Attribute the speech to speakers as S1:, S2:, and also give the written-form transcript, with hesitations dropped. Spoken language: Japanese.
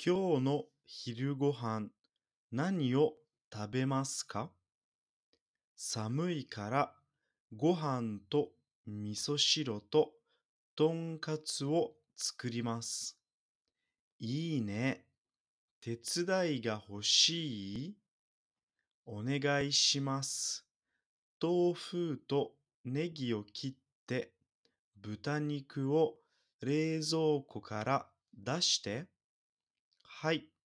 S1: 今日の昼ごはん何を食べますか？寒いからご飯と味噌汁ととんかつを作ります。いいね。手伝いが欲しい？お願いします。豆腐とネギを切って豚肉を冷蔵庫から出して。はい。